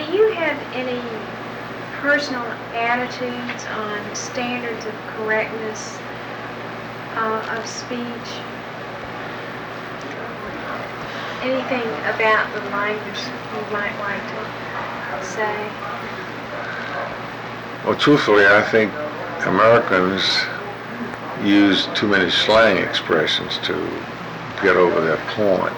Do you have any personal attitudes on standards of correctness of speech? Anything about the language you might like to say? Well, truthfully, I think Americans use too many slang expressions to get over their point.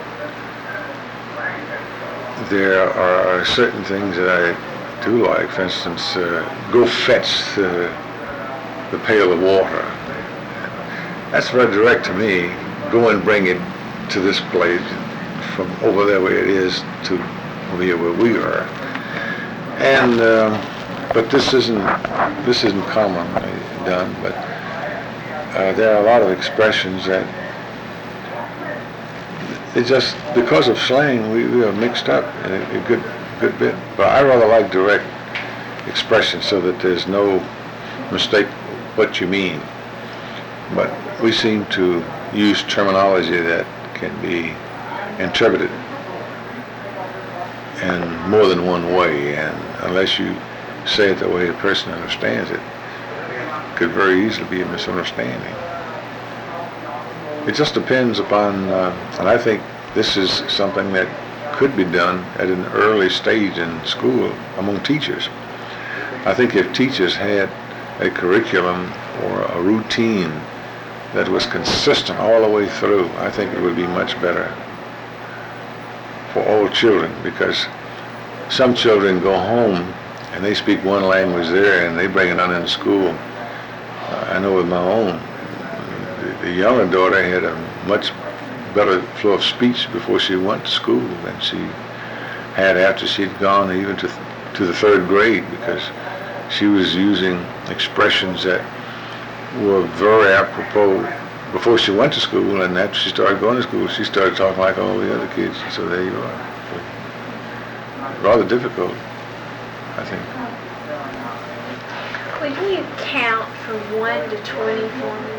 There are certain things that I do like. For instance, go fetch the pail of water. That's very direct to me. Go and bring it to this place from over there where it is to over here where we are. And but this isn't commonly done. But there are a lot of expressions that it just, because of slang, we are mixed up in a good bit. But I rather like direct expression so that there's no mistake what you mean. But we seem to use terminology that can be interpreted in more than one way, and unless you say it the way the person understands it, it could very easily be a misunderstanding. It just depends upon, and I think this is something that could be done at an early stage in school among teachers. I think if teachers had a curriculum or a routine that was consistent all the way through, I think it would be much better for all children, because some children go home and they speak one language there and they bring it on in school. I know with my own, the younger daughter had a much better flow of speech before she went to school than she had after she'd gone even to the third grade, because she was using expressions that were very apropos before she went to school, and after she started going to school, she started talking like all the other kids. So there you are. Rather difficult, I think. Would you count from 1 to 20 for me?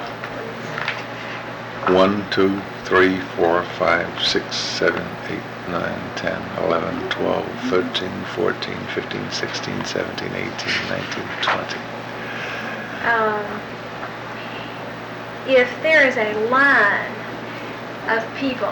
1, 2, 3, 4, 5, 6, 7, 8, 9, 10, 11, 12, 13, 14, 15, 16, 17, 18, 19, 20. If there is a line of people,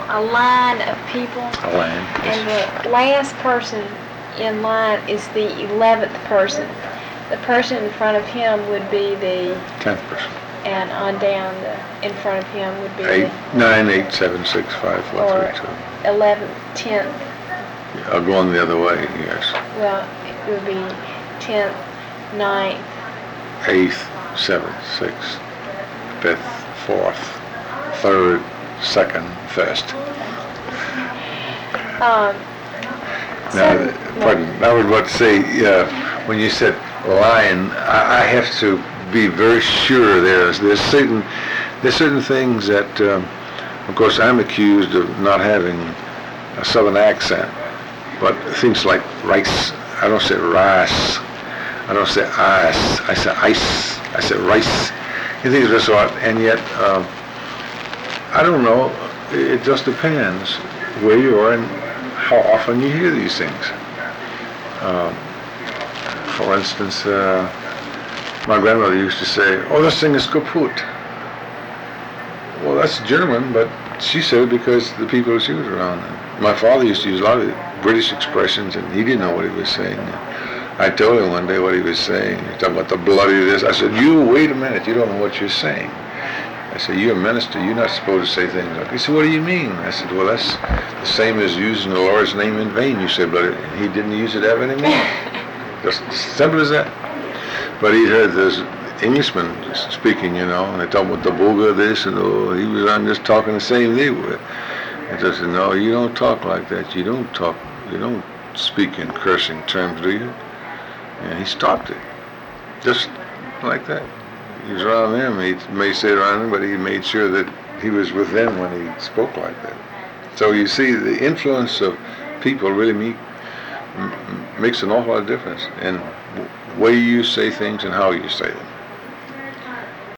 and the last person in line is the 11th person, the person in front of him would be the 10th person. And on down, in front of him would be 8, 9, 8, 7, 6, 5, 4, 3, 2. 11th, 10th. I'll go on the other way, yes. Well, it would be 10th, 9th. 8th, 7th, 6th, 5th, 4th, 3rd, 2nd, 1st. Now, I would want to say, when you said line, I have to be very sure there's certain things that, of course, I'm accused of not having a southern accent, but things like rice, I don't say rice, I don't say ice, I say ice, I say rice, and things of this sort, and yet, I don't know, it just depends where you are and how often you hear these things. For instance, my grandmother used to say, "Oh, this thing is kaput." Well, that's German, but she said it because the people she was around. My father used to use a lot of British expressions, and he didn't know what he was saying. I told him one day what he was saying. He was talking about the bloody this. I said, "You wait a minute. You don't know what you're saying." I said, "You're a minister. You're not supposed to say things like." He said, "What do you mean?" I said, "Well, that's the same as using the Lord's name in vain." You said, "But he didn't use it ever anymore." Just simple as that. But he heard this Englishman speaking, and they talk about the boga this and he was on just talking the same they were. And I said, "No, you don't talk like that. You don't speak in cursing terms, do you?" And he stopped it, just like that. He was around them. He may say around them, but he made sure that he was with them when he spoke like that. So you see, the influence of people really makes an awful lot of difference in the way you say things and how you say them.